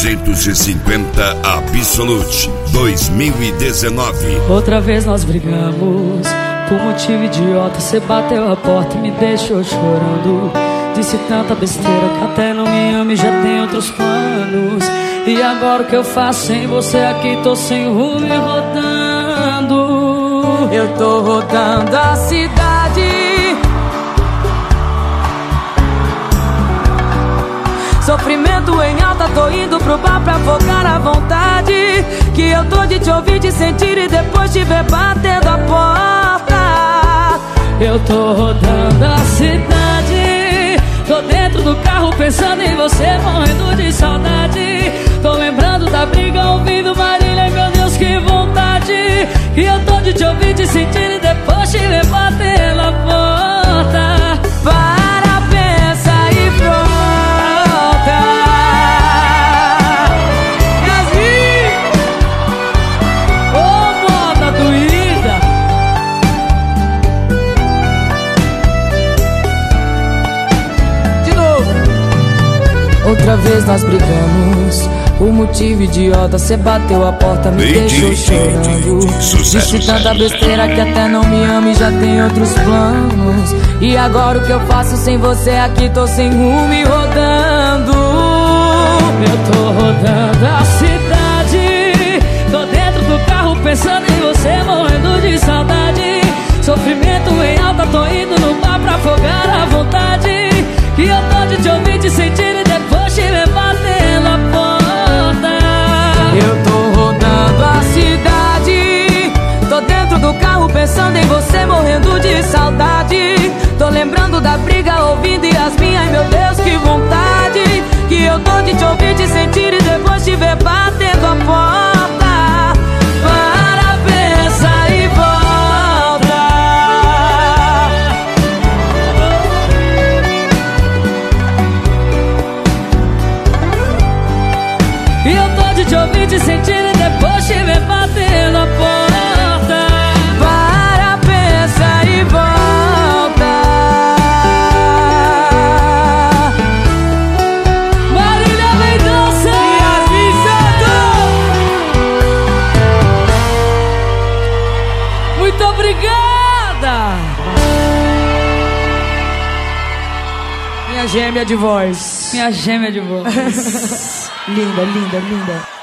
350 Absolute 2019. Outra vez nós brigamos por motivo idiota. Você bateu a porta e me deixou chorando. Disse tanta besteira que até não me ama e já tem outros planos. E agora o que eu faço sem você aqui? Tô sem rumo e rodando. Eu tô rodando a cidade, sofrimento em alta, tô indo pro bar pra afogar a vontade. Que eu tô de te ouvir, te sentir e depois te ver batendo a porta. Eu tô rodando a cidade, tô dentro do carro pensando em você, morrendo de saudade. Tô lembrando da briga, ouvindo Marília, meu Deus, que vontade. E eu tô de te ouvir, te sentir e depois te ver batendo a porta. Para, pensa e volta. Yasmin! Ô, moda doída! De novo. Outra vez nós brigamos por motivo idiota. Cê bateu a porta, me deixou chorando. Disse tanta besteira que até não me ama e já tem outros planos. E agora o que eu faço sem você aqui? Tô sem rumo e rodando. Eu tô rodando a cidade, tô dentro do carro pensando em você, morrendo de saudade. Sofrimento em alta, tô indo no bar pra afogar a vontade. E eu tô de te ouvir, te sentir e depois te ver batendo a porta. Eu tô rodando a cidade, tô dentro do carro pensando em você, morrendo de saudade. Tô lembrando da briga, ouvindo Yasmin, ai meu Deus, que vontade. Que eu tô de te ouvir, te sentir e depois te ver batendo a porta. Para, pensa e volta. E eu tô de te ouvir, te sentir e depois te ver batendo a porta. Para, pensa e volta. Marília Mendonça! Yasmin Santos! Muito obrigada! Minha gêmea de voz. Minha gêmea de voz. Linda, linda, linda.